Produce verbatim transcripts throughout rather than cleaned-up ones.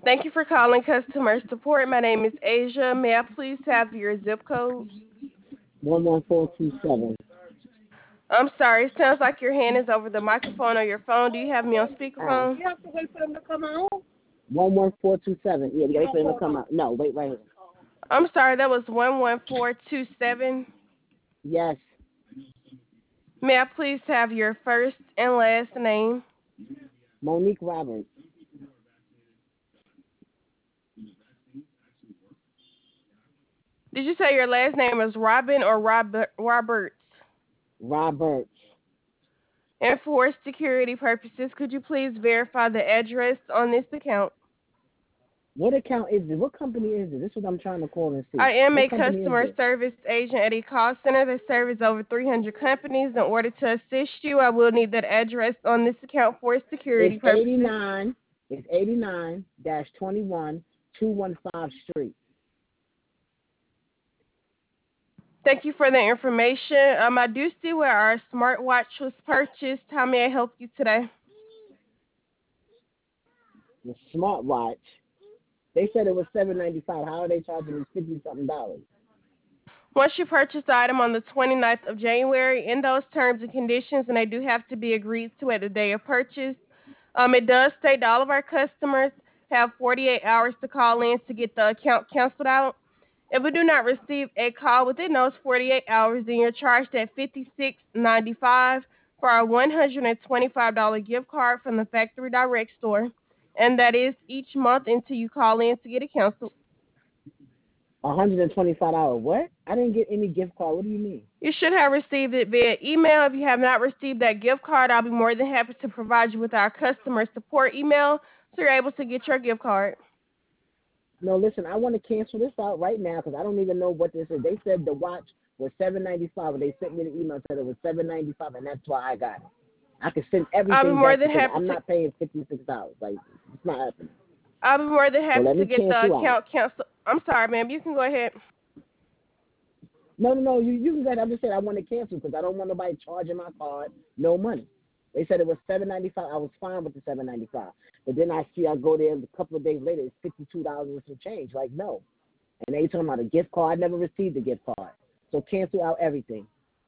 Thank you for calling customer support. My name is Asia. May I please have your zip code? one one four two seven. I'm sorry. It sounds like your hand is over the microphone or your phone. Do you have me on Oh. speakerphone? You have to wait for them to come out. one one four two seven. Yeah, you gotta wait for them to come out. No, wait right here. I'm sorry. That was one one four two seven. Yes. May I please have your first and last name? Monique Roberts. Did you say your last name is Robin or Robert? Roberts? Roberts. And for security purposes, could you please verify the address on this account? What account is this? What company is it? This is what I'm trying to call and see. I am What a company is customer this? service agent at a call center that serves over three hundred companies. In order to assist you, I will need that address on this account for security It's purposes. eighty-nine. It's eighty-nine dash twenty-one two one five Street. Thank you for the information. Um, I do see where our smartwatch was purchased. How may I help you today? The smartwatch. They said it was seven ninety-five. How are they charging me fifty something dollars? Once you purchase the item on the twenty-ninth of January, in those terms and conditions, and they do have to be agreed to at the day of purchase, um, it does state that all of our customers have forty-eight hours to call in to get the account canceled out. If we do not receive a call within those forty-eight hours, then you're charged at fifty-six ninety-five for our one hundred twenty-five dollars gift card from the Factory Direct store, and that is each month until you call in to get it canceled. one hundred twenty-five dollars. What? I didn't get any gift card. What do you mean? You should have received it via email. If you have not received that gift card, I'll be more than happy to provide you with our customer support email so you're able to get your gift card. No, listen, I want to cancel this out right now because I don't even know what this is. They said the watch was seven ninety-five, and they sent me the email and said it was seven ninety-five, and that's why I got it. I can send I'll be everything more back than because happy I'm to. not paying fifty-six dollars. Like, it's not happening. I'll be more than So happy let to me get the cancel out. account canceled. I'm sorry, ma'am. You can go ahead. No, no, no. You, you can go ahead. I'm just saying I want to cancel because I don't want nobody charging my card no money. They said it was seven ninety-five. I was fine with the seven ninety-five. But then I see I go there a couple of days later, it's fifty-two dollars and some change. Like, no. And they talking about a gift card. I never received a gift card. So cancel out everything.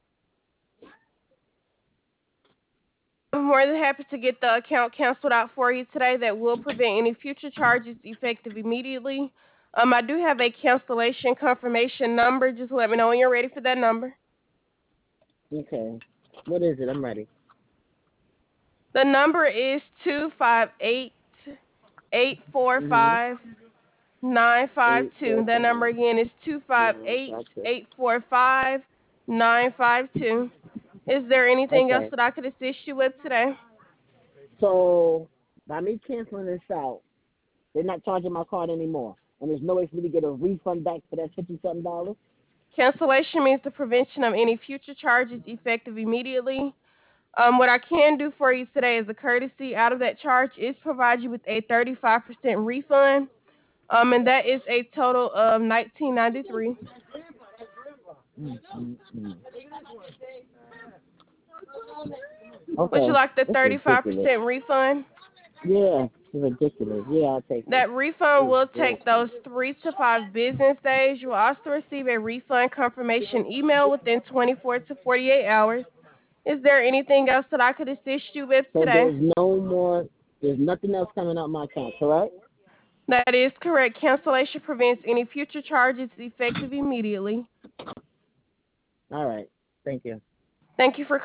I'm more than happy to get the account canceled out for you today. That will prevent any future charges effective immediately. Um, I do have a cancellation confirmation number. Just let me know when you're ready for that number. Okay. What is it? I'm ready. The number is two five eight, eight four five, nine five two. That number again is two five eight, eight four five, nine five two. Is there anything else Okay. that I could assist you with today? So by me canceling this out, they're not charging my card anymore. And there's no way for me to get a refund back for that fifty something dollars. Cancellation means the prevention of any future charges effective immediately. Um, what I can do for you today as a courtesy out of that charge is provide you with a thirty-five percent refund, um, and that is a total of nineteen ninety-three. Mm-hmm. Would you Okay. like the This is thirty-five ridiculous. percent refund? Yeah, it's ridiculous. Yeah, I'll take it. That refund will take those three to five business days. You will also receive a refund confirmation email within twenty-four to forty-eight hours. Is there anything else that I could assist you with So today? there's no more, there's nothing else coming out my account, correct? That is correct. Cancellation prevents any future charges effective immediately. All right. Thank you. Thank you for